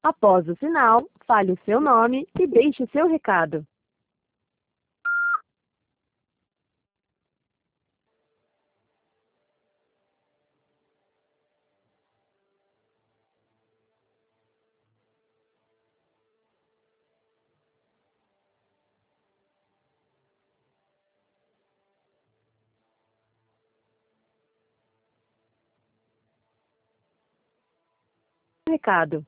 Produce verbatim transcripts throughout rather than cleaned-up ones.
Após o sinal, fale o seu nome e deixe o seu recado. Recado.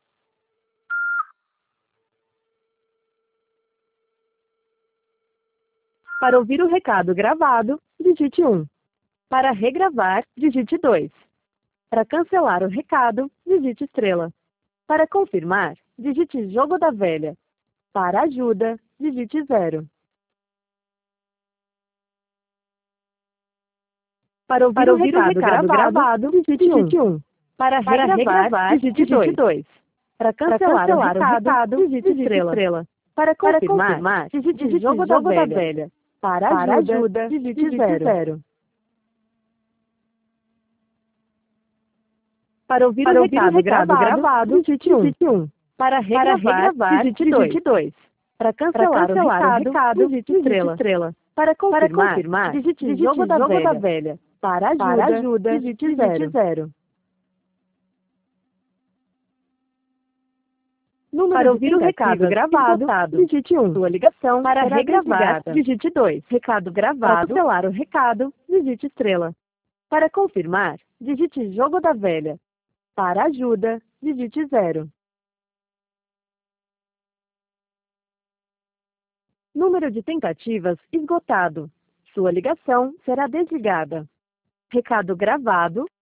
Para ouvir o recado gravado, digite um. Para regravar, digite dois. Para cancelar o recado, digite estrela. Para confirmar, digite jogo da velha. Para ajuda, digite zero. Para ouvir, Para ouvir o, recado o recado gravado, gravado digite um. Para regravar, Para regravar digite dois. Para cancelar, Para cancelar o recado, o recado digite, digite estrela. estrela. Para confirmar, Para confirmar digite, digite jogo, jogo da, velha. da velha. Para ajuda, Para ajuda digite, digite zero. zero. Para ouvir, Para o, ouvir recado o recado gravado, gravado digite um. Para regravar, Para regravar digite dois. Para cancelar, Para cancelar o, recado, o recado, digite estrela. estrela. Para confirmar, Para confirmar digite, digite jogo, da, jogo velha. da velha. Para ajuda, Para ajuda digite, digite zero. zero. Número Para ouvir o recado gravado, esgotado. digite um. Sua ligação Para regravar, desligada. digite dois. Recado gravado. Para cancelar o recado, digite estrela. Para confirmar, digite jogo da velha. Para ajuda, digite zero. Número de tentativas esgotado. Sua ligação será desligada. Recado gravado,